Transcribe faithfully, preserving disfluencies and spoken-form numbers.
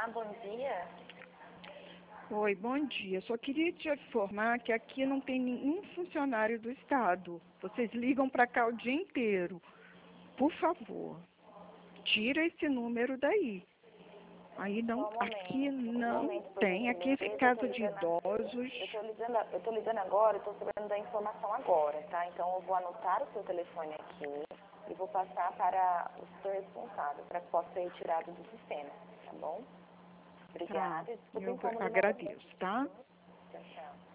bom dia. Oi, bom dia. Só queria te informar que aqui não tem nenhum funcionário do Estado. Vocês ligam para cá o dia inteiro. Por favor, tira esse número daí. Aí Só não, um momento, aqui um não momento, por tem. Aqui é gentileza. Eu tô casa de ligando, idosos. eu tô ligando, eu tô ligando agora, eu tô sabendo da informação agora, tá? Então eu vou anotar o seu telefone aqui e vou passar para o setor responsável, para que possa ser retirado do sistema, tá bom? Tá, Obrigada. Desculpa eu o incômodo novamente. agradeço, tá? Tchau, tchau.